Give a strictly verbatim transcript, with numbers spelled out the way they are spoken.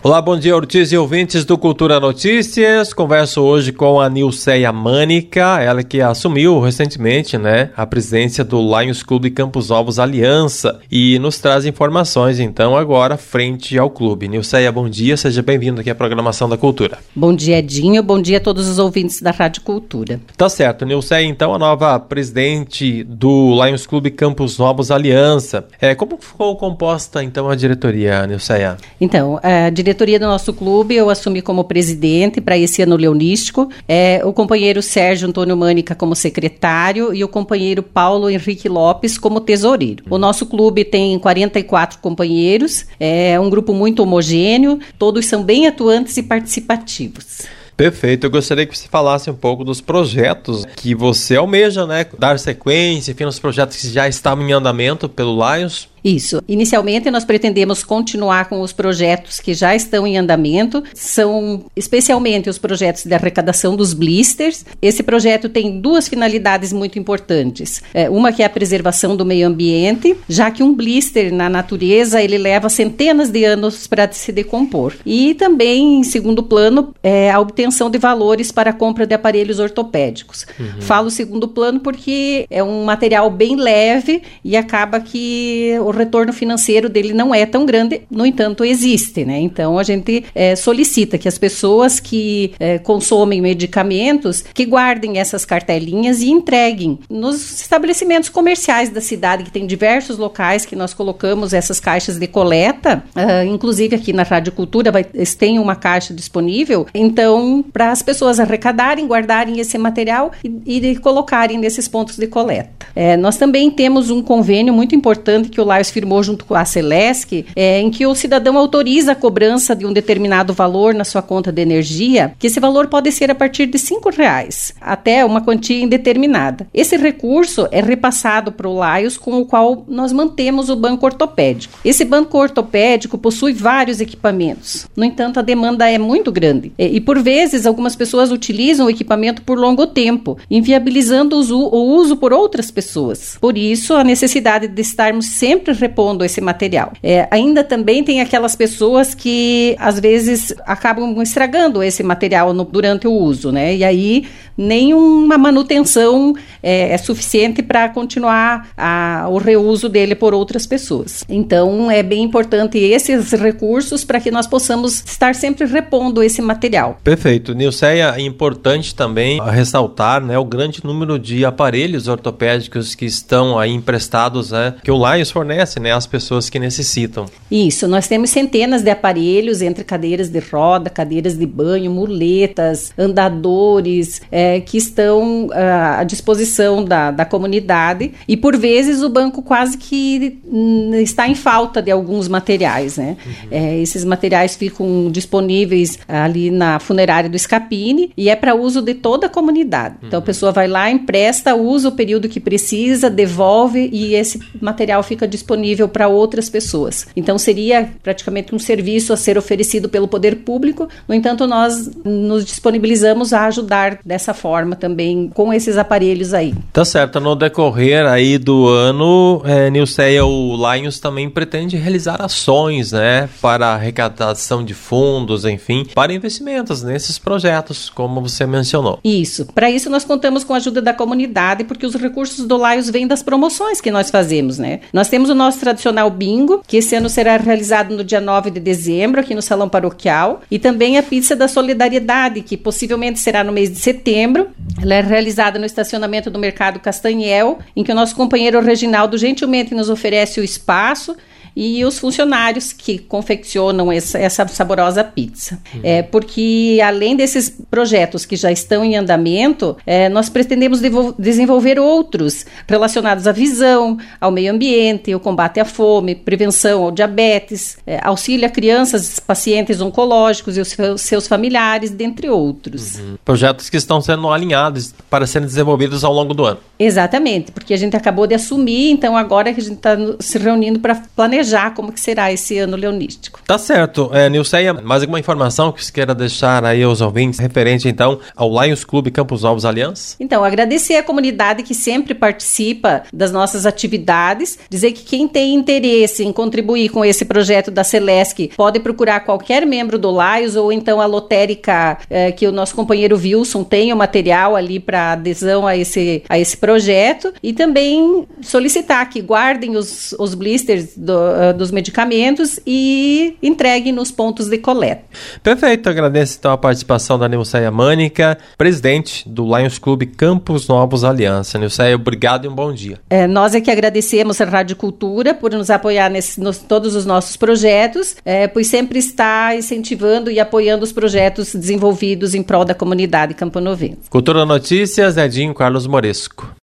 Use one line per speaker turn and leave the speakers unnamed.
Olá, bom dia, Ortiz e ouvintes do Cultura Notícias. Converso hoje com a Nilceia Mânica, ela que assumiu recentemente, né, a presidência do Lions Clube Campos Novos Aliança e nos traz informações, então, agora frente ao clube. Nilceia, bom dia, seja bem-vindo aqui à programação da Cultura.
Bom dia, Edinho, bom dia a todos os ouvintes da Rádio Cultura.
Tá certo, Nilceia, então, a nova presidente do Lions Clube Campos Novos Aliança. É, como ficou composta, então, a diretoria, Nilceia?
Então, a diretoria A diretoria do nosso clube, eu assumi como presidente para esse ano leonístico, é, o companheiro Sérgio Antônio Mânica como secretário e o companheiro Paulo Henrique Lopes como tesoureiro. O nosso clube tem quarenta e quatro companheiros, é um grupo muito homogêneo, todos são bem atuantes e participativos.
Perfeito, eu gostaria que você falasse um pouco dos projetos que você almeja, né, dar sequência, enfim, os projetos que já estavam em andamento pelo Lions.
Isso. Inicialmente, nós pretendemos continuar com os projetos que já estão em andamento. São especialmente os projetos de arrecadação dos blisters. Esse projeto tem duas finalidades muito importantes. É, uma que é a preservação do meio ambiente, já que um blister na natureza, ele leva centenas de anos para se decompor. E também, em segundo plano, é a obtenção de valores para a compra de aparelhos ortopédicos. Uhum. Falo segundo plano porque é um material bem leve e acaba que o retorno financeiro dele não é tão grande, no entanto, existe, né? Então, a gente é, solicita que as pessoas que é, consomem medicamentos, que guardem essas cartelinhas e entreguem nos estabelecimentos comerciais da cidade, que tem diversos locais que nós colocamos essas caixas de coleta, uh, inclusive aqui na Rádio Cultura vai, tem uma caixa disponível, então, para as pessoas arrecadarem, guardarem esse material e, e colocarem nesses pontos de coleta. É, nós também temos um convênio muito importante que o Lions firmou junto com a Celesc, é, em que o cidadão autoriza a cobrança de um determinado valor na sua conta de energia, que esse valor pode ser a partir de cinco reais, até uma quantia indeterminada. Esse recurso é repassado para o Lions, com o qual nós mantemos o banco ortopédico. Esse banco ortopédico possui vários equipamentos, no entanto, a demanda é muito grande. E, e por vezes, algumas pessoas utilizam o equipamento por longo tempo, inviabilizando o uso, o uso por outras pessoas. Por isso, a necessidade de estarmos sempre repondo esse material. É, ainda também tem aquelas pessoas que às vezes acabam estragando esse material no, durante o uso, né? E aí nenhuma manutenção é, é suficiente para continuar a, o reuso dele por outras pessoas. Então é bem importante esses recursos para que nós possamos estar sempre repondo esse material.
Perfeito. Nilceia, é importante também ressaltar, né, o grande número de aparelhos ortopédicos que estão aí emprestados, né, que o Lions fornece, né, às pessoas que necessitam.
Isso, nós temos centenas de aparelhos entre cadeiras de roda, cadeiras de banho, muletas, andadores, é, que estão uh, à disposição da, da comunidade e por vezes o banco quase que hum, está em falta de alguns materiais, né? Uhum. É, esses materiais ficam disponíveis ali na funerária do Scapini e é para uso de toda a comunidade. Uhum. Então a pessoa vai lá, empresta, usa o período que precisa, devolve e esse material fica disponível para outras pessoas. Então seria praticamente um serviço a ser oferecido pelo poder público, no entanto nós nos disponibilizamos a ajudar dessa forma também com esses aparelhos aí.
Tá certo, no decorrer aí do ano, é, Nilceia, o Lions também pretende realizar ações, né, para arrecadação de fundos, enfim, para investimentos nesses projetos, como você mencionou.
Isso, para isso nós contamos com a ajuda da comunidade, porque os recursos do Lions vêm das promoções que nós fazemos, né? Nós temos o nosso tradicional bingo, que esse ano será realizado no dia nove de dezembro, aqui no Salão Paroquial, e também a Pizza da Solidariedade, que possivelmente será no mês de setembro. Ela é realizada no estacionamento do Mercado Castanhel, em que o nosso companheiro Reginaldo gentilmente nos oferece o espaço e os funcionários que confeccionam essa, essa saborosa pizza. Uhum. É, porque, além desses projetos que já estão em andamento, é, nós pretendemos devo- desenvolver outros relacionados à visão, ao meio ambiente, ao combate à fome, prevenção ao diabetes, é, auxílio a crianças, pacientes oncológicos e os seus, seus familiares, dentre outros.
Uhum. Projetos que estão sendo alinhados para serem desenvolvidos ao longo do ano.
Exatamente, porque a gente acabou de assumir, então agora que a gente está se reunindo para planejar planejar como que será esse ano leonístico.
Tá certo. É, Nilceia, mais alguma informação que você queira deixar aí aos ouvintes referente, então, ao Lions Clube Campos Novos Aliança?
Então, agradecer a comunidade que sempre participa das nossas atividades, dizer que quem tem interesse em contribuir com esse projeto da Celesc pode procurar qualquer membro do Lions ou então a lotérica eh, que o nosso companheiro Wilson tem o material ali para adesão a esse, a esse projeto, e também solicitar que guardem os, os blisters do, uh, dos medicamentos e entreguem nos pontos de coleta.
Perfeito, agradeço então a participação da Nilceia Mânica, presidente do Lions Clube Campos Novos Aliança. Nilceia, obrigado e um bom dia.
É, nós é que agradecemos a Rádio Cultura por nos apoiar nesse, nos, todos os nossos projetos, é, pois sempre está incentivando e apoiando os projetos desenvolvidos em prol da comunidade camponovense.
Cultura Notícias, Edinho Carlos Moresco.